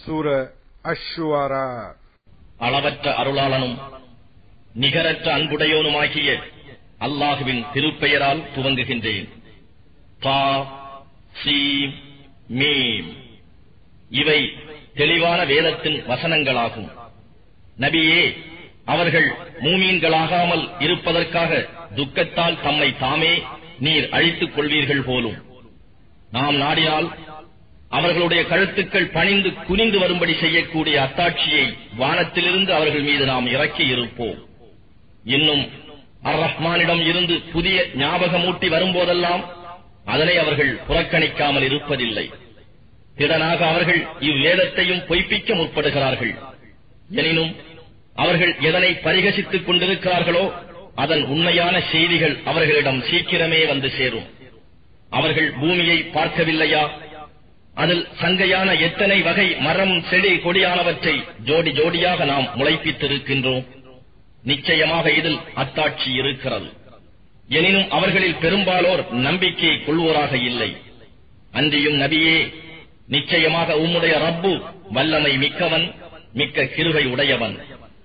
சூர அஷ்-ஷுஆரா. அளவற்ற அருளாளனும் நிகரற்ற அன்புடையோனுமாகிய அல்லாஹுவின் திருப்பெயரால் துவங்குகின்றேன். தா சீம் மீம். இவை தெளிவான வேதத்தின் வசனங்களாகும். நபியே, அவர்கள் மூமீன்களாகாமல் இருப்பதற்காக துக்கத்தால் தம்மை தாமே நீர் அழித்துக் கொள்வீர்கள் போலும். நாம் நாடினால் அவர்களுடைய கழுத்துக்கள் பணிந்து குனிந்து வரும்படி செய்யக்கூடிய அத்தாட்சியை வானத்திலிருந்து அவர்கள் மீது நாம் இறக்கி இருப்போம். இன்னும் அர் ரஹ்மானிடம் இருந்து புதிய ஞாபகமூட்டி வரும்போதெல்லாம் அதனை அவர்கள் புறக்கணிக்காமல் இருப்பதில்லை. திடனாக அவர்கள் இவ்வேதத்தையும் பொய்ப்பிக்க முற்படுகிறார்கள். எனினும் அவர்கள் எதனை பரிகசித்துக் கொண்டிருக்கிறார்களோ அதன் உண்மையான செய்திகள் அவர்களிடம் சீக்கிரமே வந்து சேரும். அவர்கள் பூமியை பார்க்கவில்லையா? அதில் சங்கையான எத்தனை வகை மரம் செடி கொடியானவற்றை ஜோடி ஜோடியாக நாம் முளைப்பித்திருக்கின்றோம். நிச்சயமாக இதில் அத்தாட்சி இருக்கிறது. எனினும் அவர்களில் பெரும்பாலோர் நம்பிக்கை கொள்வோராக இல்லை. அன்றியும் நபியே, நிச்சயமாக உம்முடைய ரப்பு வல்லமை மிக்கவன், மிக்க கிருபை உடையவன்.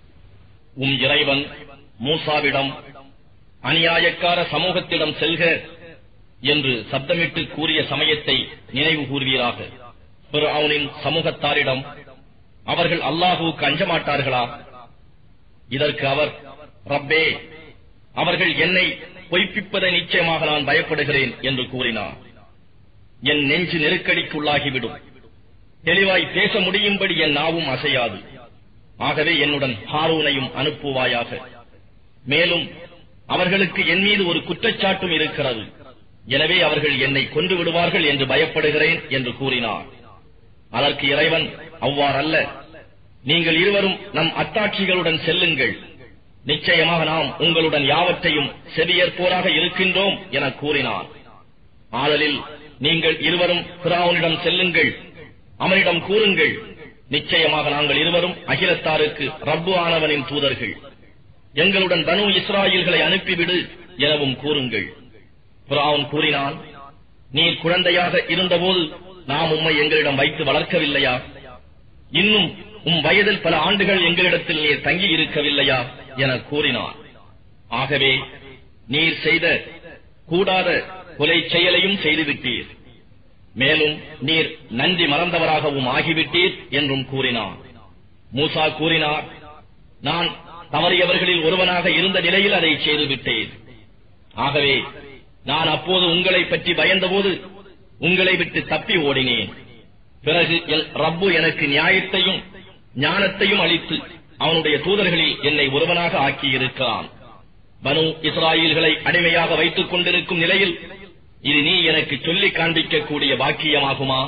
இறைவன் மூசாவிடம் அநியாயக்கார சமூகத்திடம் செல்க என்று சப்தமிட்டு கூறிய சமயத்தை நினைவு கூர்வீராக. ஃபிர்அவுனின் சமூகத்தாரிடம் அவர்கள் அல்லாஹுவுக்கு அஞ்சமாட்டார்களா? இதற்கு அவர், ரப்பே, அவர்கள் என்னை பொய்ப்பிப்பதை நிச்சயமாக நான் பயப்படுகிறேன் என்று கூறினார். என் நெஞ்சு நெருக்கடிக்குள்ளாகிவிடும். தெளிவாய் பேச முடியும்படி என் நாவும் அசையாது. ஆகவே என்னுடன் ஹாரூனையும் அனுப்புவாயாக. மேலும் அவர்களுக்கு என் மீது ஒரு குற்றச்சாட்டும் இருக்கிறது. எனவே அவர்கள் என்னை கொன்று விடுவார்கள் என்று பயப்படுகிறேன் என்று கூறினார். அதற்கு இறைவன், அவ்வாறல்ல, நீங்கள் இருவரும் நம் அத்தாட்சிகளுடன் செல்லுங்கள். நிச்சயமாக நாம் உங்களுடன் யாவற்றையும் செவியேற்போராக இருக்கின்றோம் என கூறினார். ஆதலில் நீங்கள் இருவரும் ஃபிரௌனிடம் செல்லுங்கள். அவனிடம் கூறுங்கள், நிச்சயமாக நாங்கள் இருவரும் அகிலத்தாருக்கு ரப்பு ஆனவனின் தூதர்கள். எங்களுடன் பனு இஸ்ராயீல்களை அனுப்பிவிடு எனவும் கூறுங்கள். ஃபிரௌன் கூறினான், நீர் குழந்தையாக இருந்தபோது நாம் உம்மை எங்களிடம் வைத்து வளர்க்கவில்லையா? இன்னும் வயதில் பல ஆண்டுகள் எங்களிடத்தில் நீர் தங்கி இருக்கவில்லையா என கூறினார். ஆகவே நீர் செய்த கூடாத கொலை செயலையும் செய்துவிட்டீர். மேலும் நீர் நன்றி மறந்தவராகவும் ஆகிவிட்டீர் என்றும் கூறினார். மூசா கூறினார், நான் தவறியவர்களில் ஒருவனாக இருந்த நிலையில் அதை செய்துவிட்டேன். ஆகவே நான் அப்போது உங்களை பற்றி பயந்தபோது உங்களை விட்டு தப்பி ஓடினேன். பிறகு ரப்பு எனக்கு நியாயத்தையும் ஞானத்தையும் அளித்து அவனுடைய தூதர்களில் என்னை ஒருவனாக ஆக்கியிருக்கிறான். பனு இஸ்ராயீல்களை அடிமையாக வைத்துக் கொண்டிருக்கும் நிலையில் இது நீ எனக்கு சொல்லிக் காண்பிக்கக்கூடிய பாக்கியமாகுமா?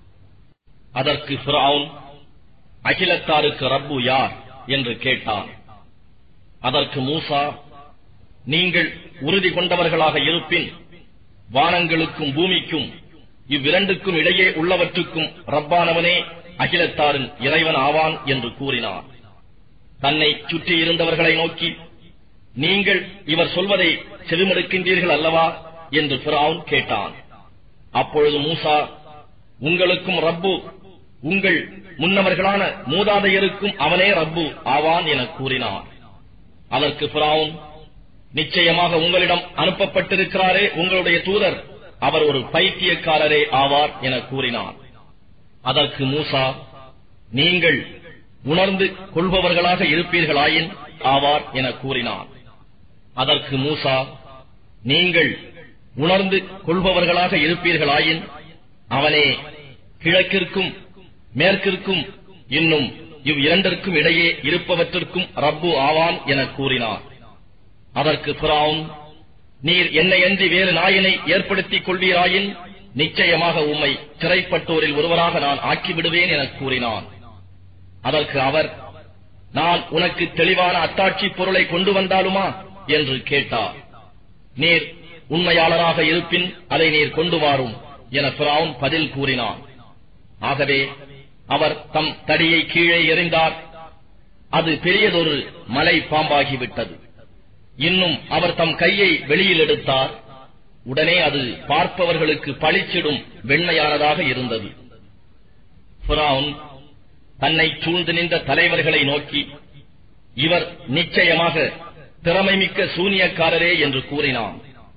அதற்கு ஃபிரௌன், அகிலத்தாருக்கு ரப்பு யார் என்று கேட்டான். அதற்கு மூசா, நீங்கள் உறுதி கொண்டவர்களாக இருப்பின் வானங்களுக்கும் பூமிக்கும் இவ்விரண்டுக்கும் இடையே உள்ளவற்றுக்கும் ரப்பானவனே அகிலத்தாரின் இறைவன் ஆவான் என்று கூறினார். தன்னை சுற்றி இருந்தவர்களை நோக்கி, நீங்கள் இவர் சொல்வதை செவிமடுக்கின்றீர்கள் அல்லவா என்று ஃபிரௌன் கேட்டான். அப்பொழுது மூசா, உங்களுக்கும் ரப்பு, உங்கள் முன்னவர்களான மூதாதையருக்கும் அவனே ரப்பு ஆவான் என கூறினார். அதற்கு ஃபிரௌன், நிச்சயமாக உங்களிடம் அனுப்பப்பட்டிருக்கிறாரே உங்களுடைய தூதர், அவர் ஒரு பைத்தியக்காரரே ஆவார் என கூறினார். அதற்கு மூசா, நீங்கள் உணர்ந்து கொள்பவர்களாக இருப்பீர்களாயின் ஆவார் என கூறினார். அதற்கு மூசா, நீங்கள் உணர்ந்து கொள்பவர்களாக இருப்பீர்களாயின் அவனே கிழக்கிற்கும் மேற்கிற்கும் இன்னும் இவ்விரண்டிற்கும் இடையே இருப்பவற்றிற்கும் ரப்பு ஆவான் என கூறினார். அதற்கு ஃபிரௌன், நீர் என்னையன்றி வேறு நாயனை ஏற்படுத்திக் கொள்வீராயின் நிச்சயமாக உம்மை சிறைப்பட்டோரில் ஒருவராக நான் ஆக்கிவிடுவேன் என கூறினான். அதற்கு அவர், நான் உனக்கு தெளிவான அத்தாட்சி பொருளை கொண்டு வந்தாலுமா என்று கேட்டார். நீர் உண்மையாளராக இருப்பின் அதை நீர் கொண்டு வாரும் என ஃபிரௌன் பதில் கூறினான். ஆகவே அவர் தம் தடியை கீழே எறிந்தார். அது பெரியதொரு மலை பாம்பாகிவிட்டது. இன்னும் அவர் தம் கையை வெளியில் எடுத்தார். உடனே அது பார்ப்பவர்களுக்கு பளிச்சிடும் வெண்மையானதாக இருந்தது. ஃபிரௌன் தன்னை சூழ்ந்து நின்ற தலைவர்களை நோக்கி, இவர் நிச்சயமாக திறமைமிக்க சூனியக்காரரே என்று கூறினான்.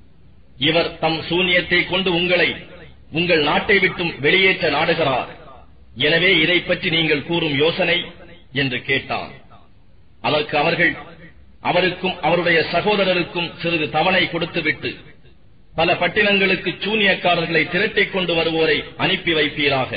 இவர் தம் சூனியத்தை கொண்டு உங்களை உங்கள் நாட்டை விட்டும் வெளியேற்ற நாடுகிறார். எனவே இதை பற்றி நீங்கள் கூறும் யோசனை என்று கேட்டான். அதற்கு அவர்கள், அவருக்கும் அவருடைய சகோதரருக்கும் சிறிது தவணை கொடுத்துவிட்டு பல பட்டினங்களுக்கு சூனியக்காரர்களை திரட்டிக் கொண்டு வருவோரை அனுப்பி வைப்பீராக.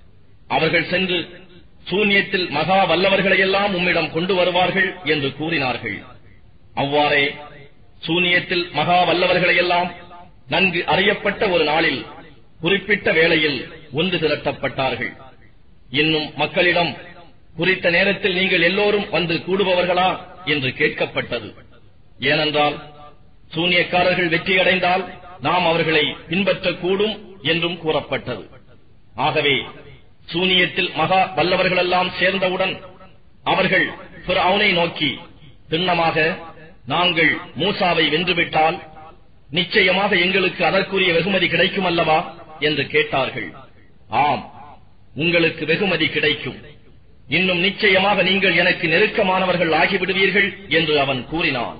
அவர்கள் சென்று சூனியத்தில் மகா வல்லவர்களையெல்லாம் உம்மிடம் கொண்டு வருவார்கள் என்று கூறினார்கள். அவ்வாறே சூனியத்தில் மகா வல்லவர்களையெல்லாம் நன்கு அறியப்பட்ட ஒரு நாளில் குறிப்பிட்ட வேளையில் ஒன்று திரட்டப்பட்டார்கள். இன்னும் மக்களிடம், குறித்த நேரத்தில் நீங்கள் எல்லோரும் வந்து கூடுபவர்களா என்று கேட்கப்பட்டது. ஏனென்றால் சூனியக்காரர்கள் வெற்றியடைந்தால் நாம் அவர்களை பின்பற்றக்கூடும் என்றும் கூறப்பட்டது. ஆகவே சூனியத்தில் மகா வல்லவர்களெல்லாம் சேர்ந்தவுடன் அவர்கள் ஃபிர்அவுனை நோக்கி, திண்ணமாக நாங்கள் மூசாவை வென்றுவிட்டால் நிச்சயமாக எங்களுக்கு அதற்குரிய வெகுமதி கிடைக்கும் அல்லவா என்று கேட்டார்கள். ஆம், உங்களுக்கு வெகுமதி கிடைக்கும். இன்னும் நிச்சயமாக நீங்கள் எனக்கு நெருக்கமானவர்கள் ஆகிவிடுவீர்கள் என்று அவன் கூறினான்.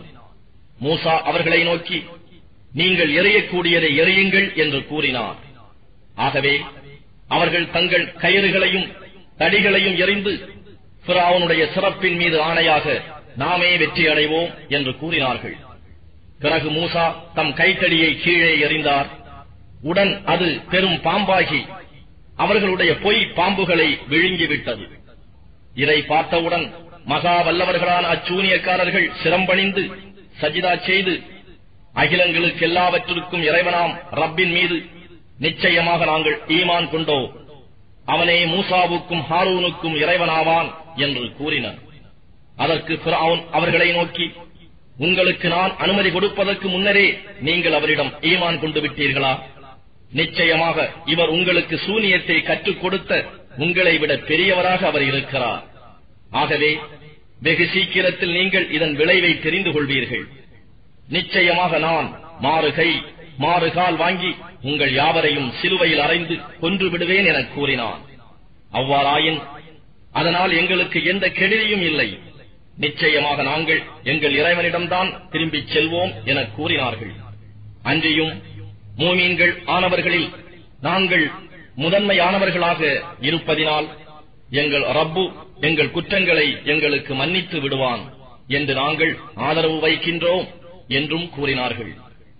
மூசா அவர்களை நோக்கி, நீங்கள் எறியக்கூடியதை எறியுங்கள் என்று கூறினார். ஆகவே அவர்கள் தங்கள் கயிறுகளையும் தடிகளையும் எறிந்து ஃபிர்அவுனுடைய சிறப்பின் மீது ஆணையாக நாமே வெற்றி அடைவோம் என்று கூறினார்கள். பிறகு மூசா தம் கைத்தடியை கீழே எறிந்தார். உடன் அது பெரும் பாம்பாகி அவர்களுடைய பொய் பாம்புகளை விழுங்கிவிட்டது. இதை பார்த்தவுடன் மகா வல்லவர்களான அச்சூனியக்காரர்கள் சிரம்பணிந்து சஜிதா செய்து, அகிலங்களுக்கு எல்லாவற்றிற்கும் இறைவனாம் ரப்பின் மீது நிச்சயமாக நாங்கள் ஈமான் கொண்டோம், அவனே மூசாவுக்கும் ஹாரூனுக்கும் இறைவனாவான் என்று கூறினர். அதற்கு ஃபிர்அவுன் அவர்களை நோக்கி, உங்களுக்கு நான் அனுமதி கொடுப்பதற்கு முன்னரே நீங்கள் அவரிடம் ஈமான் கொண்டு விட்டீர்களா? நிச்சயமாக இவர் உங்களுக்கு சூனியத்தை கற்றுக் கொடுத்த உங்களை விட பெரியவராக அவர் இருக்கிறார். ஆகவே வெகு சீக்கிரத்தில் நீங்கள் இதன் விளைவை தெரிந்து கொள்வீர்கள். நிச்சயமாக நான் மாறுகை மாறுகால் வாங்கி உங்கள் யாவரையும் சிலுவையில் அறைந்து கொன்று விடுவேன் என கூறினான். அவ்வாறாயின் அதனால் எங்களுக்கு எந்த கெடுதியும் இல்லை. நிச்சயமாக நாங்கள் எங்கள் இறைவனிடம்தான் திரும்பிச் செல்வோம் என கூறினார்கள். அன்றியும் மூமீன்கள் ஆனவர்களில் நாங்கள் முதன்மையானவர்களாக இருப்பதினால் எங்கள் ரப்பு எங்கள் குற்றங்களை எங்களுக்கு மன்னித்து விடுவான் என்று நாங்கள் ஆதரவு வைக்கின்றோம் என்றும் கூறினார்கள்.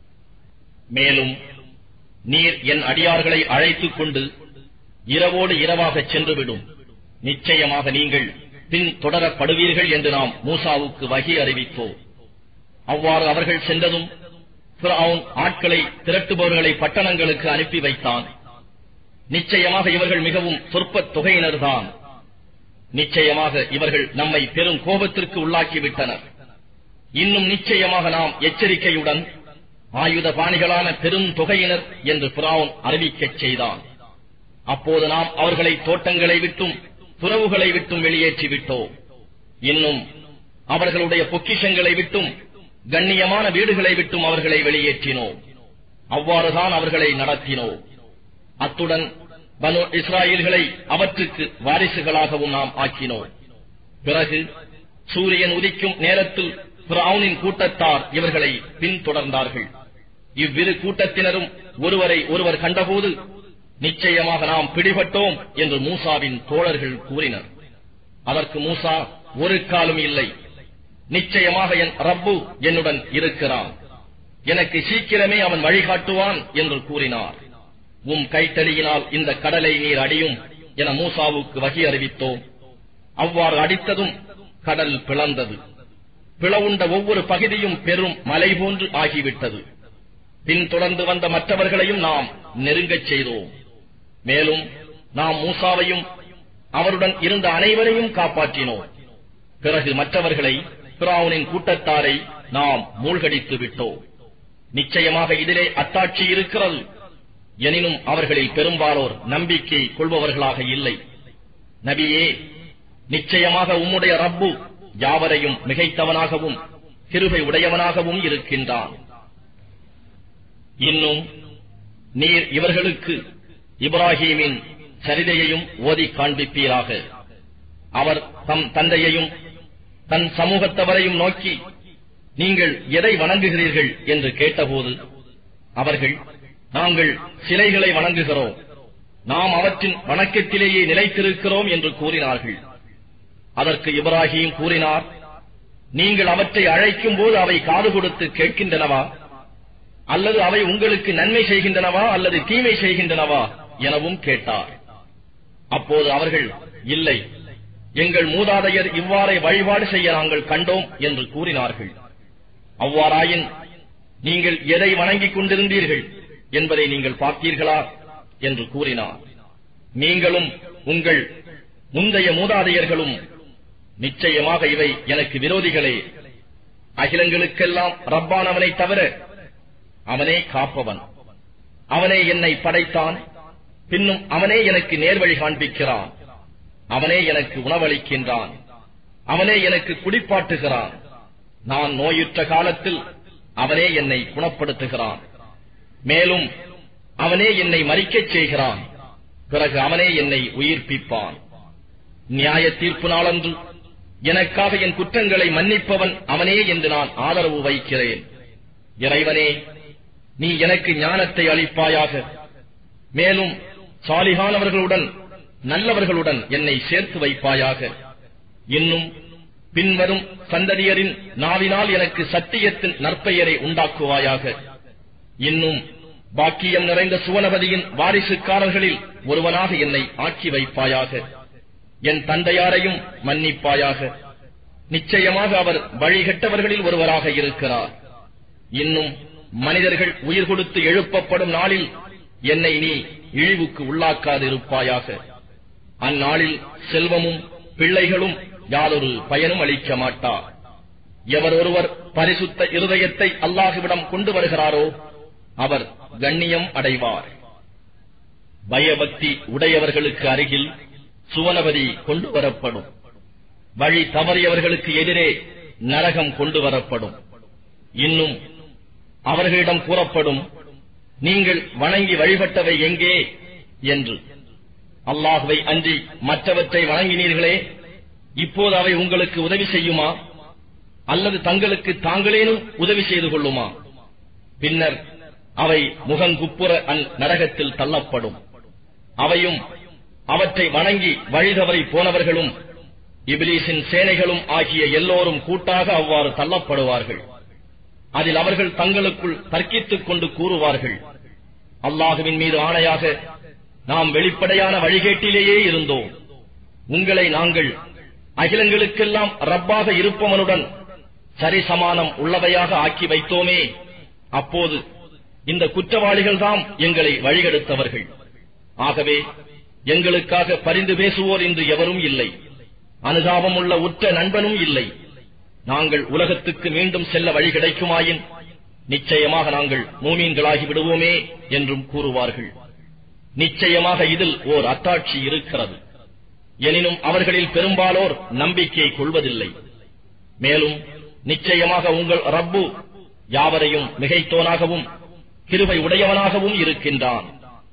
மேலும், நீர் என் அடியார்களை அழைத்துக் கொண்டு இரவோடு இரவாக சென்றுவிடும், நிச்சயமாக நீங்கள் பின் தொடரப்படுவீர்கள் என்று நாம் மூசாவுக்கு வகி அறிவித்தோம். அவ்வாறு அவர்கள் சென்றதும் ஃபிர்அவுன் ஆட்களை திரட்டுபவர்களை பட்டணங்களுக்கு அனுப்பி வைத்தான். நிச்சயமாக இவர்கள் மிகவும் சொற்ப தொகையினர்தான். நிச்சயமாக இவர்கள் நம்மை பெரும் கோபத்திற்கு உள்ளாக்கிவிட்டனர். இன்னும் நிச்சயமாக நாம் எச்சரிக்கையுடன் ஆயுத பாணிகளான பெரும் தொகையினர் என்று ஃபிர்அவுன் அறிவிக்கச் செய்தான். அப்போது நாம் அவர்களை தோட்டங்களை விட்டும் துறவுகளை விட்டும் வெளியேற்றிவிட்டோம். இன்னும் அவர்களுடைய பொக்கிஷங்களை விட்டும் கண்ணியமான வீடுகளை விட்டும் அவர்களை வெளியேற்றினோம். அவ்வாறுதான் அவர்களை நடத்தினோம். அத்துடன் பனு இஸ்ராயேல்களை அவற்றுக்கு வாரிசுகளாகவும் நாம் ஆக்கினோம். பிறகு சூரியன் உதிக்கும் நேரத்தில் ஃபிர்அவுனின் கூட்டத்தார் இவர்களை பின்தொடர்ந்தார்கள். இவ்விரு கூட்டத்தினரும் ஒருவரை ஒருவர் கண்டபோது, நிச்சயமாக நாம் பிடிபட்டோம் என்று மூசாவின் தோழர்கள் கூறினர். அதற்கு மூசா, ஒரு காலும் இல்லை, நிச்சயமாக என் ரப்பு என்னுடன் இருக்கிறான், எனக்கு சீக்கிரமே அவன் வழிகாட்டுவான் என்று கூறினார். உம் கைத்தடியினால் இந்த கடலை நீர் அடியும் என மூசாவுக்கு வகி அறிவித்தோம். அவ்வாறு அடித்ததும் கடல் பிளந்தது. பிளவுண்ட ஒவ்வொரு பகுதியும் பெரும் மலை போன்று ஆகிவிட்டது. பின்தொடர்ந்து வந்த மற்றவர்களையும் நாம் நெருங்கச் செய்தோம். மேலும் நாம் மூசாவையும் அவருடன் இருந்த அனைவரையும் காப்பாற்றினோம். பிறகு மற்றவர்களை, ஃபிர்அவுனின் கூட்டத்தாரை நாம் மூழ்கடித்து விட்டோம். நிச்சயமாக இதிலே அத்தாட்சி இருக்கிறது. எனினும் அவர்களில் பெரும்பாலோர் நம்பிக்கை கொள்பவர்களாக இல்லை. நபியே, நிச்சயமாக உம்முடைய ரப்பு யாவரையும் மிகைத்தவனாகவும் கிருபை உடையவனாகவும் இருக்கின்றான். இன்னும் நீர் இவர்களுக்கு இப்ராஹீமின் சரிதையையும் ஓதி காண்பிப்பீராக. அவர் தம் தந்தையையும் தன் சமூகத்தவரையும் நோக்கி, நீங்கள் எதை வணங்குகிறீர்கள் என்று கேட்டபோது அவர்கள், நாங்கள் சிலைகளை வணங்குகிறோம், நாம் அவற்றின் வணக்கத்திலேயே நிலைத்திருக்கிறோம் என்று கூறினார்கள். அதற்கு இப்ராஹிம் கூறினார், நீங்கள் அவற்றை அழைக்கும் போது அவை காது கொடுத்து கேட்கின்றனவா, அல்லது அவை உங்களுக்கு நன்மை செய்கின்றனவா அல்லது தீமை செய்கின்றனவா எனவும் கேட்டார். அப்போது அவர்கள், இல்லை, எங்கள் மூதாதையர் இவ்வாறே வழிபாடு செய்ய நாங்கள் கண்டோம் என்று கூறினார்கள். அவ்வாறாயின் நீங்கள் எதை வணங்கிக் கொண்டிருந்தீர்கள் என்பதை நீங்கள் பார்த்தீர்களா என்று கூறினார். நீங்களும் உங்கள் முந்தைய மூதாதையர்களும் நிச்சயமாக இவை எனக்கு விரோதிகளே. அகிலங்களுக்கெல்லாம் ரப்பானவனை தவிர அவனே காப்பவன். அவனே என்னை படைத்தான், பின்னும் அவனே எனக்கு நேர்வழி காண்பிக்கிறான். அவனே எனக்கு உணவளிக்கின்றான், அவனே எனக்கு குடிப்பாட்டுகிறான். நான் நோயுற்ற காலத்தில் அவனே என்னை குணப்படுத்துகிறான். மேலும் அவனே என்னை மரிக்கச் செய்கிறான், பிறகு அவனே என்னை உயிர்ப்பிப்பான். நியாய தீர்ப்பு நாளன்று எனக்காக என் குற்றங்களை மன்னிப்பவன் அவனே என்று நான் ஆதரவு வைக்கிறேன். இறைவனே, நீ எனக்கு ஞானத்தை அளிப்பாயாக. மேலும் சாலிகானவர்களுடன் நல்லவர்களுடன் என்னை சேர்த்து வைப்பாயாக. இன்னும் பின்வரும் சந்ததியரின் நாவினால் எனக்கு சத்தியத்தின் நற்பெயரை உண்டாக்குவாயாக. இன்னும் பாக்கியம் நிறைந்த சுவனபதியின் வாரிசுக்காரர்களில் ஒருவனாக என்னை ஆக்கி வைப்பாயாக. என் தந்தையாரையும் மன்னிப்பாயாக. நிச்சயமாக அவர் வழிகட்டவர்களில் ஒருவராக இருக்கிறார். இன்னும் மனிதர்கள் உயிர் கொடுத்து எழுப்பப்படும் நாளில் என்னை நீ இழிவுக்கு உள்ளாக்காதிருப்பாயாக. அந்நாளில் செல்வமும் பிள்ளைகளும் யாதொரு பயனும் அளிக்க மாட்டார். எவர் ஒருவர் பரிசுத்த இருதயத்தை அல்லாஹ்விடம் கொண்டு வருகிறாரோ அவர் கண்ணியம் அடைவார். பயபக்தி உடையவர்களுக்கு அருகில் சுவனபதி கொண்டு வரப்படும். வழி தவறியவர்களுக்கு எதிரே நரகம் கொண்டு வரப்படும். இன்னும் அவர்களிடம் கூறப்படும், நீங்கள் வணங்கி வழிபட்டவை எங்கே என்று. அல்லாஹ்வை அன்றி மற்றவற்றை வணங்கினீர்களே, இப்போது அவை உங்களுக்கு உதவி செய்யுமா அல்லது தங்களுக்கு தாங்களேனும் உதவி செய்து கொள்ளுமா? பின்னர் அவை முகங்குப்புற நரகத்தில் தள்ளப்படும். அவையும் அவற்றை வணங்கி வழிதவறி போனவர்களும் இப்லீஸின் சேனைகளும் ஆகிய எல்லோரும் கூட்டாக அவ்வாறு தள்ளப்படுவார்கள். அதில் அவர்கள் தங்களுக்குள் தர்க்கித்துக் கொண்டு கூறுவார்கள், அல்லாஹுவின் மீது ஆணையாக நாம் வெளிப்படையான வழிகேட்டிலேயே இருந்தோம். உங்களை நாங்கள் அகிலங்களுக்கெல்லாம் ரப்பாக இருப்பவனுடன் சரிசமானம் உள்ளவையாக ஆக்கி வைத்தோமே. அப்போது இந்த குற்றவாளிகள் தாம் எங்களை வழிகெடுத்தவர்கள். ஆகவே எங்களுக்காக பரிந்து பேசுவோர் இன்று எவரும் இல்லை, அனுதாபம் உள்ள உற்ற நண்பனும் இல்லை. நாங்கள் உலகத்துக்கு மீண்டும் செல்ல வழி கிடைக்குமாயின் நிச்சயமாக நாங்கள் மூமீன்களாகி விடுவோமே என்றும் கூறுவார்கள். நிச்சயமாக இதில் ஓர் அத்தாட்சி இருக்கிறது. எனினும் அவர்களில் பெரும்பாலோர் நம்பிக்கை கொள்வதில்லை. மேலும் நிச்சயமாக உங்கள் ரப்பு யாவரையும் மிகைத்தோனாகவும் கிருபை உடையவனாகவும் இருக்கின்றான்.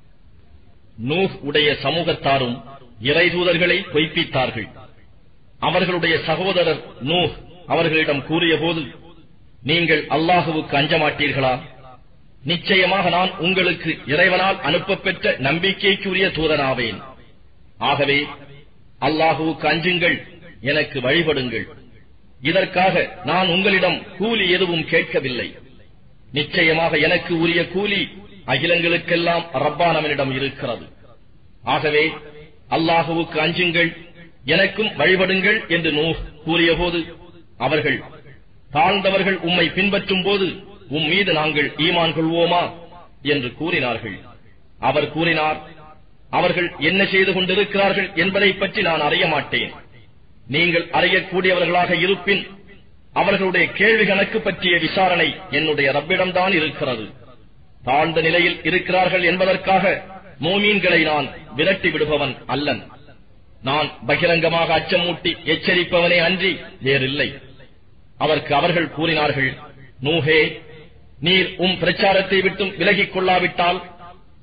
நூஹ் உடைய சமூகத்தாரும் இறைதூதர்களை பொய்ப்பித்தார்கள். அவர்களுடைய சகோதரர் நூஹ் அவர்களிடம் கூறியபோது, நீங்கள் அல்லாஹுவுக்கு அஞ்ச மாட்டீர்களா? நிச்சயமாக நான் உங்களுக்கு இறைவனால் அனுப்பப் பெற்ற நம்பிக்கைக்குரிய தூதனாவேன். ஆகவே அல்லாஹுவுக்கு அஞ்சுங்கள், எனக்கு வழிபடுங்கள். இதற்காக நான் உங்களிடம் கூலி எதுவும் கேட்கவில்லை. நிச்சயமாக எனக்கு உரிய கூலி அகிலங்களுக்கெல்லாம் ரப்பானவனிடம் இருக்கிறது. ஆகவே அல்லாஹுவுக்கு அஞ்சுங்கள், எனக்கும் வழிபடுங்கள் என்று நூஹ் கூறியபோது அவர்கள், தாழ்ந்தவர்கள் உம்மை பின்பற்றும் போது மீது நாங்கள் ஈமான் கொள்வோமா என்று கூறினார்கள். அவர் கூறினார், அவர்கள் என்ன செய்து கொண்டிருக்கிறார்கள் என்பதை பற்றி நான் அறிய மாட்டேன். நீங்கள் அறியக்கூடியவர்களாக இருப்பின் அவர்களுடைய கேள்வி கணக்கு பற்றிய விசாரணை என்னுடைய ரப்பிடம்தான் இருக்கிறது. தாழ்ந்த நிலையில் இருக்கிறார்கள் என்பதற்காக மோமீன்களை நான் விரட்டி விடுபவன் அல்லன். நான் பகிரங்கமாக அச்சமூட்டி எச்சரிப்பவனே அன்றி வேறில்லை. அதற்கு அவர்கள் கூறினார்கள், நூஹே, நீர் பிரச்சாரத்தை விட்டும் விலகிக் கொள்ளாவிட்டால்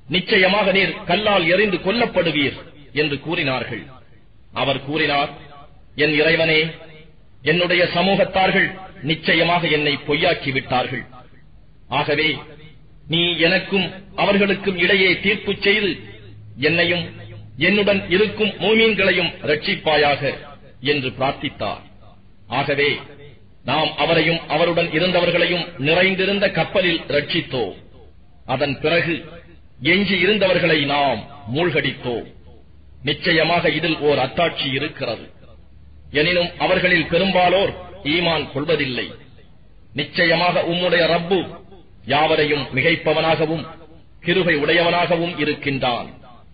நிச்சயமாக நீர் கல்லால் எறிந்து கொல்லப்படுவீர் என்று கூறினார்கள். அவர் கூறினார், என் இறைவனே, என்னுடைய சமூகத்தார்கள் நிச்சயமாக என்னை பொய்யாக்கிவிட்டார்கள். ஆகவே நீ எனக்கும் அவர்களுக்கும் இடையே தீர்ப்பு செய்து என்னையும் என்னுடன் இருக்கும் மூமீன்களையும் ரட்சிப்பாயாக என்று பிரார்த்தித்தார். ஆகவே நாம் அவரையும் அவருடன் இருந்தவர்களையும் நிறைந்திருந்த கப்பலில் ரட்சித்தோம். அதன் பிறகு எஞ்சி இருந்தவர்களை நாம் மூழ்கடித்தோம். நிச்சயமாக இதில் ஓர் அத்தாட்சி இருக்கிறது. எனினும் அவர்களில் பெரும்பாலோர் ஈமான் கொள்வதில்லை. நிச்சயமாக உம்முடைய ரப்பு யாவரையும் மிகைப்பவனாகவும் கிருபை உடையவனாகவும் இருக்கின்றான்.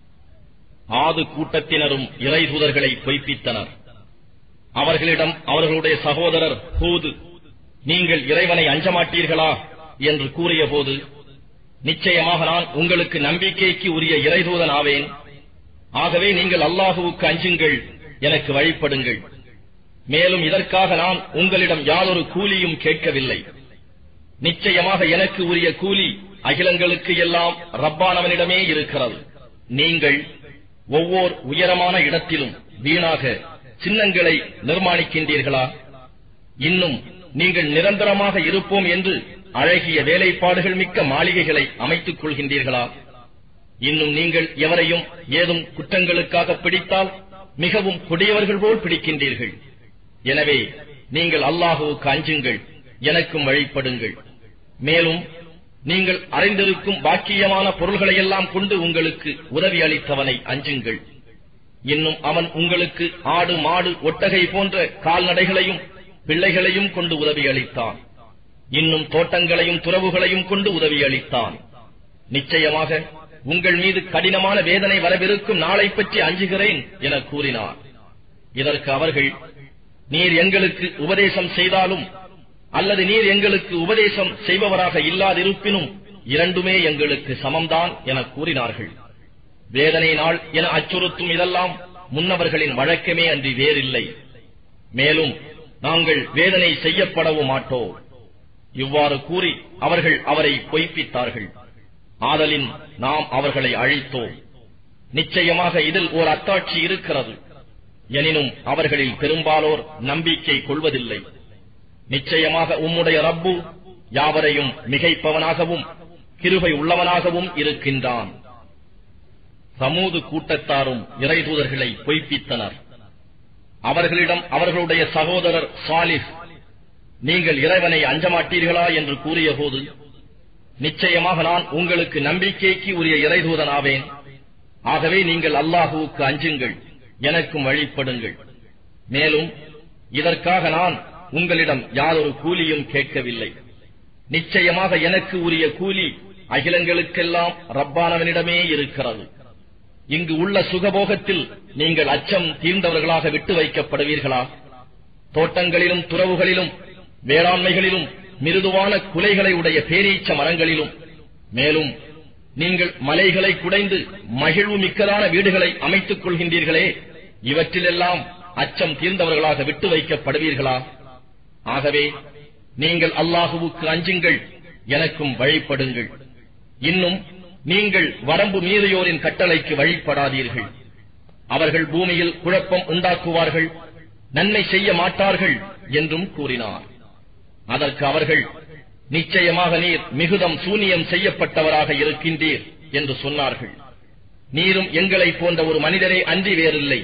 ஆது கூட்டத்தினரும் இறை தூதர்களை பொய்ப்பித்தனர். அவர்களிடம் அவர்களுடைய சகோதரர் ஹூத், நீங்கள் இறைவனை அஞ்சமாட்டீர்களா என்று கூறிய போது, நிச்சயமாக நான் உங்களுக்கு நம்பிக்கைக்கு உரிய இறைதூதன் ஆவேன். ஆகவே நீங்கள் அல்லாஹுவுக்கு அஞ்சுங்கள், எனக்கு வழிபடுங்கள். மேலும் இதற்காக நான் உங்களிடம் யாதொரு கூலியும் கேட்கவில்லை. நிச்சயமாக எனக்கு உரிய கூலி அகிலங்களுக்கு எல்லாம் ரப்பானவனிடமே இருக்கிறது. நீங்கள் ஒவ்வொரு உயரமான இடத்திலும் வீணாக சின்னங்களை நிர்மாணிக்கின்றீர்களா? இன்னும் நீங்கள் நிரந்தரமாக இருப்போம் என்று அழகிய வேலைப்பாடுகள் மிக்க மாளிகைகளை அமைத்துக் கொள்கின்றீர்களா? இன்னும் நீங்கள் எவரையும் ஏதும் குற்றங்களுக்காக பிடித்தால் மிகவும் கொடியவர்கள் போல் பிடிக்கின்றீர்கள். எனவே நீங்கள் அல்லாஹுவுக்கு அஞ்சுங்கள், எனக்கும் வழிபடுங்கள். மேலும் நீங்கள் அறிந்திருக்கும் பாக்கியமான பொருள்களையெல்லாம் கொண்டு உங்களுக்கு உதவி அளித்தவனை அஞ்சுங்கள். இன்னும் அவன் உங்களுக்கு ஆடு மாடு ஒட்டகை போன்ற கால்நடைகளையும் பிள்ளைகளையும் கொண்டு உதவி அளித்தான். இன்னும் தோட்டங்களையும் துறவுகளையும் கொண்டு உதவி அளித்தான். நிச்சயமாக உங்கள் மீது கடினமான வேதனை வரவிருக்கும் நாளை பற்றி அஞ்சுகிறேன் என கூறினார். இதற்கு அவர்கள், நீர் எங்களுக்கு உபதேசம் செய்தாலும் அல்லது நீர் எங்களுக்கு உபதேசம் செய்பவராக இல்லாதிருப்பினும் இரண்டுமே எங்களுக்கு சமம்தான் என கூறினார்கள். வேதனை நாள் என அச்சுறுத்தும் இதெல்லாம் முன்னவர்களின் வழக்கமே அன்றி வேறில்லை. மேலும் நாங்கள் வேதனை செய்யப்படவும் மாட்டோம். இவ்வாறு கூறி அவர்கள் அவரை பொய்ப்பித்தார்கள். ஆதலின் நாம் அவர்களை அழித்தோம். நிச்சயமாக இதில் ஓர் அத்தாட்சி இருக்கிறது. எனினும் அவர்களில் பெரும்பாலோர் நம்பிக்கை கொள்வதில்லை. நிச்சயமாக உம்முடைய ரப்பு யாவரையும் மிகைப்பவனாகவும் கிருபை உள்ளவனாகவும் இருக்கின்றான். சமூது கூட்டத்தாரும் இறைதூதர்களை பொய்ப்பித்தனர். அவர்களிடம் அவர்களுடைய சகோதரர் சாலிஹ், நீங்கள் இறைவனை அஞ்சமாட்டீர்களா என்று கூறிய போது, நிச்சயமாக நான் உங்களுக்கு நம்பிக்கைக்கு உரிய இறைதூதன் ஆவேன். ஆகவே நீங்கள் அல்லாஹுவுக்கு அஞ்சுங்கள், எனக்கும் வழிபடுங்கள். மேலும் இதற்காக நான் உங்களிடம் யாதொரு கூலியும் கேட்கவில்லை. நிச்சயமாக எனக்கு உரிய கூலி அகிலங்களுக்கெல்லாம் ரப்பானவனிடமே இருக்கிறது. இங்கு உள்ள சுகபோகத்தில் நீங்கள் அச்சம் தீர்ந்தவர்களாக விட்டு வைக்கப்படுவீர்களா? தோட்டங்களிலும் துறவுகளிலும் வேளாண்மைகளிலும் மிருதுவான குலைகளை உடைய பேரீச்ச மரங்களிலும், மேலும் நீங்கள் மலைகளை குடைந்து மகிழ்வு மிக்கதான வீடுகளை அமைத்துக் கொள்கின்றீர்களே, இவற்றிலெல்லாம் அச்சம் தீர்ந்தவர்களாக விட்டு வைக்கப்படுவீர்களா? ஆகவே நீங்கள் அல்லாஹுவுக்கு அஞ்சுங்கள், எனக்கும் வழிபடுங்கள். இன்னும் நீங்கள் வரம்பு மீறியோரின் கட்டளைக்கு வழிபடாதீர்கள். அவர்கள் பூமியில் குழப்பம் உண்டாக்குவார்கள், நன்மை செய்ய மாட்டார்கள் என்றும் கூறினார். அதற்கு அவர்கள், நிச்சயமாக நீர் மிகுதம் சூனியம் செய்யப்பட்டவராக இருக்கின்றீர் என்று சொன்னார்கள். நீரும் எங்களை போன்ற ஒரு மனிதரே அன்றி வேறில்லை.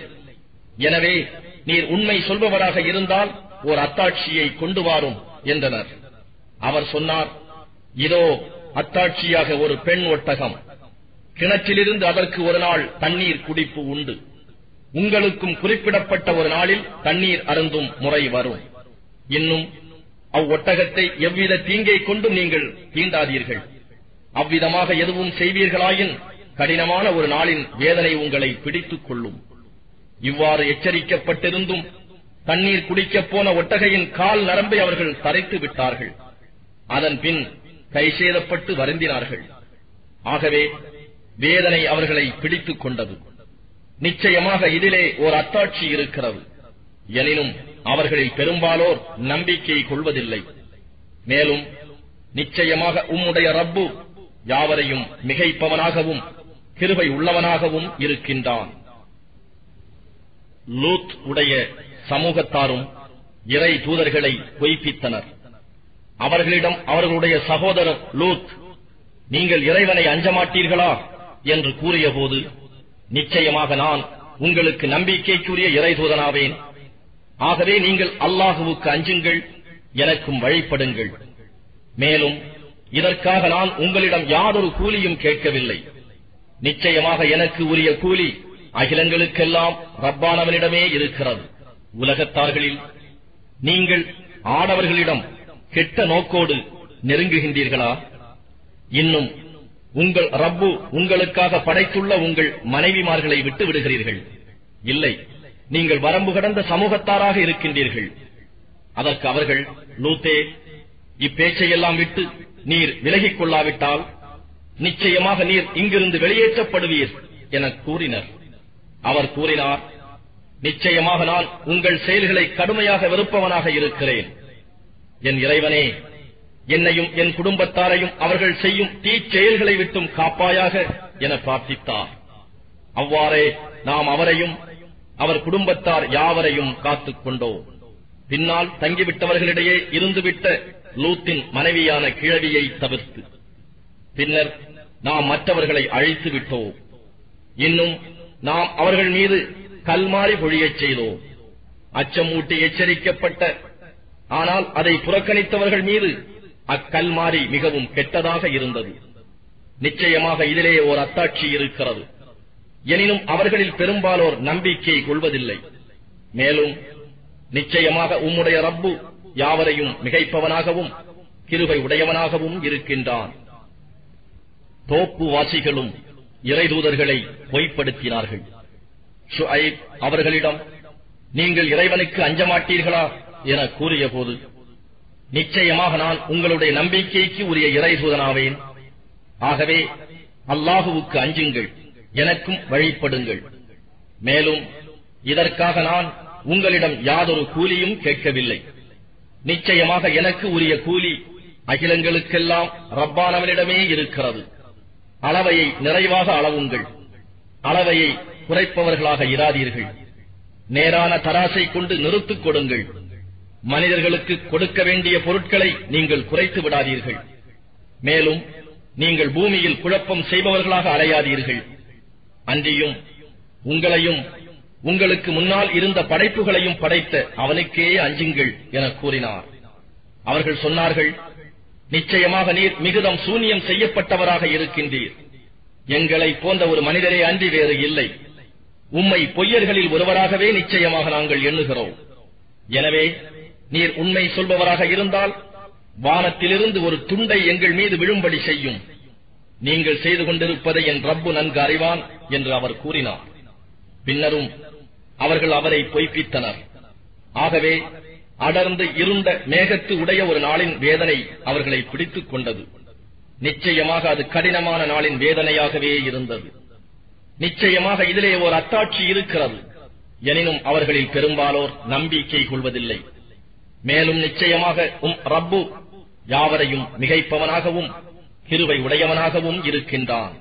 எனவே நீர் உண்மை சொல்பவராக இருந்தால் ஓர் அத்தாட்சியை கொண்டு வாரும் என்றனர். அவர் சொன்னார், இதோ அத்தாட்சியாக ஒரு பெண் ஒட்டகம். கிணற்றிலிருந்து அதற்கு ஒரு நாள் தண்ணீர் குடிப்பு உண்டு. உங்களுக்கும் குறிப்பிடப்பட்ட ஒரு நாளில் தண்ணீர் அருந்தும் முறை வரும். இன்னும் அவ்வொட்டகத்தை எவ்வித தீங்கை கொண்டும் நீங்கள் தீண்டாதீர்கள். அவ்விதமாக எதுவும் செய்வீர்களாயின் கடினமான ஒரு நாளின் வேதனை உங்களை பிடித்துக் கொள்ளும். இவ்வாறு எச்சரிக்கப்பட்டிருந்தும் தண்ணீர் குடிக்கப் போன ஒட்டகையின் கால் நரம்பை அவர்கள் தரைத்து விட்டார்கள். அதன் பின் கைசேதப்பட்டு வருந்தினார்கள். ஆகவே வேதனை அவர்களை பிடித்துக் கொண்டது. நிச்சயமாக இதிலே ஓர் அத்தாட்சி இருக்கிறது. எனினும் அவர்களில் பெரும்பாலோர் நம்பிக்கை கொள்வதில்லை. மேலும் நிச்சயமாக உம்முடைய ரப்பு யாவரையும் மிகைப்பவனாகவும் கிருபை உள்ளவனாகவும் இருக்கின்றான். லூத் உடைய சமூகத்தாரும் இறை தூதர்களை பொய்ப்பித்தனர். அவர்களிடம் அவர்களுடைய சகோதரர் லூத், நீங்கள் இறைவனை அஞ்சமாட்டீர்களா என்று கூறியபோது, நிச்சயமாக நான் உங்களுக்கு நம்பிக்கைக்குரிய இறை தூதனாவேன். ஆகவே நீங்கள் அல்லாஹுவுக்கு அஞ்சுங்கள், எனக்கும் வழிபடுங்கள். மேலும் இதற்காக நான் உங்களிடம் யாதொரு கூலியும் கேட்கவில்லை. நிச்சயமாக எனக்கு உரிய கூலி அகிலங்களுக்கெல்லாம் ரப்பானவனிடமே இருக்கிறது. உலகத்தார்களில் நீங்கள் ஆடவர்களிடம் கெட்ட நோக்கோடு நெருங்குகின்றீர்களா? இன்னும் உங்கள் ரப்பு உங்களுக்காக படைத்துள்ள உங்கள் மனைவிமார்களை விட்டு விடுகிறீர்கள். இல்லை, நீங்கள் வரம்பு கடந்த சமூகத்தாராக இருக்கின்றீர்கள். அதற்கு அவர்கள், லூத்தே, இப்பேச்சையெல்லாம் விட்டு நீர் விலகிக் கொள்ளாவிட்டால் நிச்சயமாக நீர் இங்கிருந்து வெளியேற்றப்படுவீர் என கூறினர். அவர் கூறினார், நிச்சயமாக நான் உங்கள் செயல்களை கடுமையாக வெறுப்பவனாக இருக்கிறேன். என் இறைவனே, என்னையும் என் குடும்பத்தாரையும் அவர்கள் செய்யும் தீச்செயல்களை விட்டும் காப்பாயாக என பிரார்த்தித்தார். அவ்வாறே நாம் அவரையும் அவர் குடும்பத்தார் யாவரையும் காத்துக் கொண்டோம். பின்னால் தங்கிவிட்டவர்களிடையே இருந்துவிட்ட லூத்தின் மனைவியான கிழவியை தவிர்த்து பின்னர் நாம் மற்றவர்களை அழித்து விட்டோம். இன்னும் நாம் அவர்கள் மீது கல்மாரி பொழியச் செய்தோம். அச்சமூட்டி எச்சரிக்கப்பட்ட ஆனால் அதை புறக்கணித்தவர்கள் மீது அக்கல்மாரி மிகவும் கெட்டதாக இருந்தது. நிச்சயமாக இதிலே ஓர் அத்தாட்சி இருக்கிறது. எனினும் அவர்களில் பெரும்பாலோர் நம்பிக்கை கொள்வதில்லை. மேலும் நிச்சயமாக உம்முடைய ரப்பு யாவரையும் மிகைப்பவனாகவும் கிருபை உடையவனாகவும் இருக்கின்றான். தோப்பு வாசிகளும் இறைதூதர்களை பொய்ப்படுத்தினார்கள். ஷுஐப் அவர்களிடம், நீங்கள் இறைவனுக்கு அஞ்சமாட்டீர்களா என கூறிய போது, நிச்சயமாக நான் உங்களுடைய நம்பிக்கைக்கு உரிய இறைதூதனாவேன். ஆகவே அல்லாஹுவுக்கு அஞ்சுங்கள், எனக்கும் வழிபடுங்கள். மேலும் இதற்காக நான் உங்களிடம் யாதொரு கூலியும் கேட்கவில்லை. நிச்சயமாக எனக்கு உரிய கூலி அகிலங்களுக்கெல்லாம் ரப்பானவனிடமே இருக்கிறது. அளவையை நிறைவாக அளவுங்கள், அளவையை குறைப்பவர்களாக இராதீர்கள். நேரான தராசை கொண்டு நிறுத்துக் கொடுங்கள். மனிதர்களுக்கு கொடுக்க வேண்டிய பொருட்களை நீங்கள் குறைத்து விடாதீர்கள். மேலும் நீங்கள் பூமியில் குழப்பம் செய்பவர்களாக அலையாதீர்கள். அன்றியும் உங்களையும் உங்களுக்கு முன்னால் இருந்த படைப்புகளையும் படைத்த அவனுக்கே அஞ்சுங்கள் என கூறினார். அவர்கள் சொன்னார்கள், நிச்சயமாக நீர் மிகுதம் சூனியம் செய்யப்பட்டவராக இருக்கின்றீர். எங்களை போன்ற ஒரு மனிதரே அன்றி வேறு இல்லை. உம்மை பொய்யர்களில் ஒருவராகவே நிச்சயமாக நாங்கள் எண்ணுகிறோம். எனவே நீர் உண்மை சொல்பவராக இருந்தால் வானத்திலிருந்து ஒரு துண்டை எங்கள் மீது விழும்படி செய்யும். நீங்கள் செய்து கொண்டிருப்பதை என் ரப்பு நன்கு அறிவான் என்று அவர் கூறினார். பின்னரும் அவர்கள் அவரை பொய்ப்பித்தனர். ஆகவே அடர்ந்து இருண்ட மேகத்து உடைய ஒரு நாளின் வேதனை அவர்களை பிடித்துக் கொண்டது. நிச்சயமாக அது கடினமான நாளின் வேதனையாகவே இருந்தது. நிச்சயமாக இதிலே ஒரு அத்தாட்சி இருக்கிறது. எனினும் அவர்களில் பெரும்பாலோர் நம்பிக்கை கொள்வதில்லை. மேலும் நிச்சயமாக ரப்பு யாவரையும் மிகைப்பவனாகவும் கிருபை உடையவனாகவும் இருக்கின்றான்.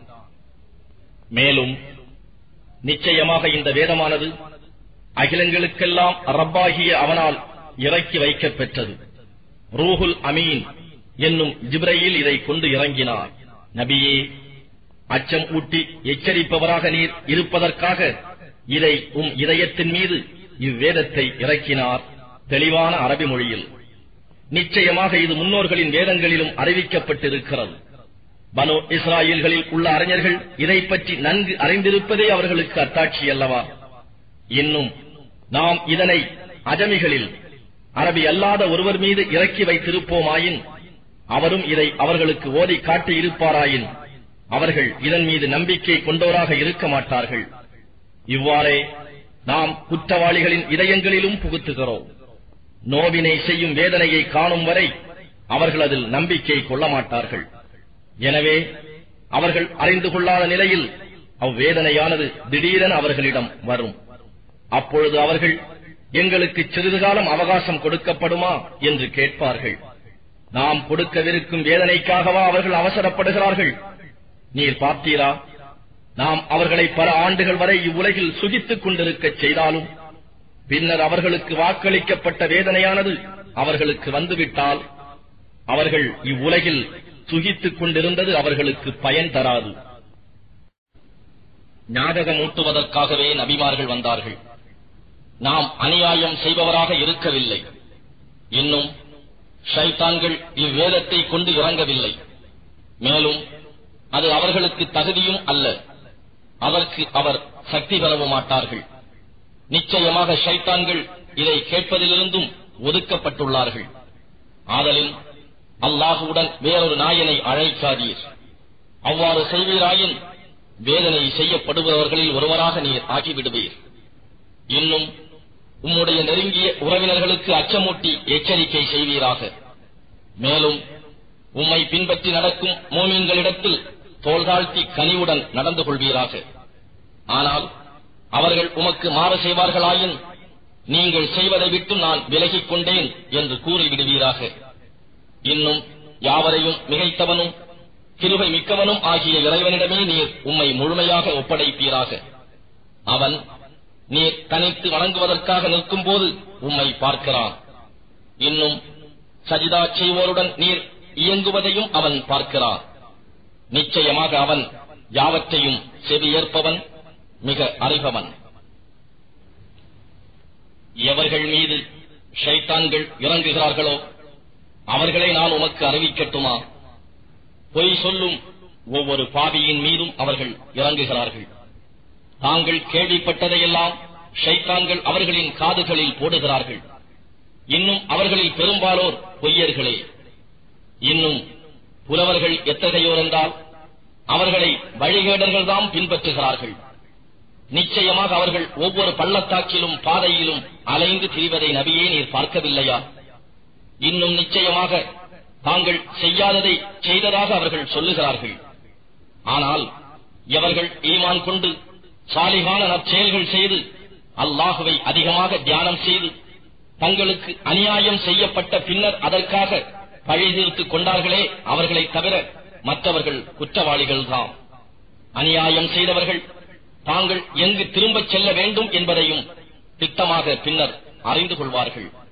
மேலும் நிச்சயமாக இந்த வேதமானது அகிலங்களுக்கெல்லாம் ரப்பாகிய அவனால் இறக்கி வைக்கப் பெற்றது. ரூஹுல் அமீன் என்னும் ஜிப்ரயீல் இதை கொண்டு இறங்கினார். நபியே, அச்சம் ஊட்டி எச்சரிப்பவராக நீர் இருப்பதற்காக இதை இதயத்தின் மீது இவ்வேதத்தை இறக்கினார், தெளிவான அரபி மொழியில். நிச்சயமாக இது முன்னோர்களின் வேதங்களிலும் அறிவிக்கப்பட்டிருக்கிறது. பனு இஸ்ராயேல்களில் உள்ள அறிஞர்கள் இதை பற்றி நன்கு அறிந்திருப்பதே அவர்களுக்கு அத்தாட்சி அல்லவா? இன்னும் நாம் இதனை அஜமிகளில் அரபி அல்லாத ஒருவர் மீது இறக்கி வைத்திருப்போமாயின், அவரும் இதை அவர்களுக்கு ஓதி காட்டி இருப்பாராயின், அவர்கள் இதன் மீது நம்பிக்கை கொண்டோராக இருக்க மாட்டார்கள். இவ்வாறே நாம் குற்றவாளிகளின் இதயங்களிலும் புகுத்துகிறோம். நோவினை செய்யும் வேதனையை காணும் வரை அவர்கள் அதில் நம்பிக்கை கொள்ள மாட்டார்கள். எனவே அவர்கள் அறிந்து கொள்ளாத நிலையில் அவ்வேதனையானது திடீரென அவர்களிடம் வரும். அப்பொழுது அவர்கள், எங்களுக்கு சிறிது காலம் அவகாசம் கொடுக்கப்படுமா என்று கேட்பார்கள். நாம் கொடுக்கவிருக்கும் வேதனைக்காகவா அவர்கள் அவசரப்படுகிறார்கள்? நீர் பார்த்தீரா, நாம் அவர்களை பல ஆண்டுகள் வரை இவ்வுலகில் சுகித்துக் கொண்டிருக்கச் செய்தாலும் பின்னர் அவர்களுக்கு வாக்களிக்கப்பட்ட வேதனையானது அவர்களுக்கு வந்துவிட்டால் அவர்கள் இவ்வுலகில் சுகித்துக் கொண்டிருந்தது அவர்களுக்கு பயன் தராது. ஞாபகமூட்டுவதற்காகவே நபிமார்கள் வந்தார்கள். நாம் அநியாயம் செய்பவராக இருக்கவில்லை. இன்னும் ஷைத்தான்கள் இவ்வேதத்தை கொண்டு இறங்கவில்லை. மேலும் அது அவர்களுக்கு தகுதியும் அல்ல. அதற்கு அவர் சக்தி பெறவும் மாட்டார்கள். நிச்சயமாக ஷைத்தான்கள் இதை கேட்பதிலிருந்தும் ஒதுக்கப்பட்டுள்ளார்கள். ஆதலின் அல்லாஹுவுடன் வேறொரு நாயனை அழைக்காதீர். அவ்வாறு செய்வீராயின் வேதனை செய்யப்படுபவர்களில் ஒருவராக நீர் ஆகிவிடுவீர். இன்னும் உம்முடைய நெருங்கிய உறவினர்களுக்கு அச்சமூட்டி எச்சரிக்கை செய்வீராக. மேலும் உம்மை பின்பற்றி நடக்கும் மோமீன்களிடத்தில் தோள்தாழ்த்தி கனிவுடன் நடந்து கொள்வீராக. ஆனால் அவர்கள் உமக்கு மாறு செய்வார்களாயின் நீங்கள் செய்வதை விட்டு நான் விலகிக் கொண்டேன் என்று கூறிவிடுவீராக. இன்னும் யாவரையும் மிகைத்தவனும் கிருபை மிக்கவனும் ஆகிய இறைவனிடமே நீர் உம்மை முழுமையாக ஒப்படைப்பீராக. அவன் நீர் தனித்து வணங்குவதற்காக நிற்கும் போது உம்மை பார்க்கிறான். இன்னும் சஜிதா செய்வோருடன் நீர் இயங்குவதையும் அவன் பார்க்கிறான். நிச்சயமாக அவன் யாவற்றையும் செவியேற்பவன், மிக அறிபவன். எவர்கள் மீது ஷைத்தான்கள் இறங்குகிறார்களோ அவர்களை நான் உமக்கு அறிவிக்கட்டுமா? பொய் சொல்லும் ஒவ்வொரு பாவியின் மீதும் அவர்கள் இறங்குகிறார்கள். தாங்கள் கேள்விப்பட்டதையெல்லாம் ஷைத்தான்கள் அவர்களின் காதுகளில் போடுகிறார்கள். இன்னும் அவர்களில் பெரும்பாலோர் பொய்யர்களே. இன்னும் புலவர்கள் எத்தகையோர் என்றால் அவர்களை வழிகேடர்கள்தான் பின்பற்றுகிறார்கள். நிச்சயமாக அவர்கள் ஒவ்வொரு பள்ளத்தாக்கிலும் பாதையிலும் அலைந்து திரிவதை நபியே நீர் பார்க்கவில்லையா? இன்னும் நிச்சயமாக தாங்கள் செய்யாததை செய்ததாக அவர்கள் சொல்லுகிறார்கள். ஆனால் எவர்கள் ஈமான் கொண்டு சாலிகான நற்செயல்கள் செய்து அல்லாஹுவை அதிகமாக தியானம் செய்து தங்களுக்கு அநியாயம் செய்யப்பட்ட பின்னர் அதற்காக பழி தீர்த்துக் கொண்டார்களே, அவர்களை தவிர மற்றவர்கள் குற்றவாளிகள்தான். அநியாயம் செய்தவர்கள் தாங்கள் எங்கு திரும்பச் செல்ல வேண்டும் என்பதையும் திட்டமாக பின்னர் அறிந்து கொள்வார்கள்.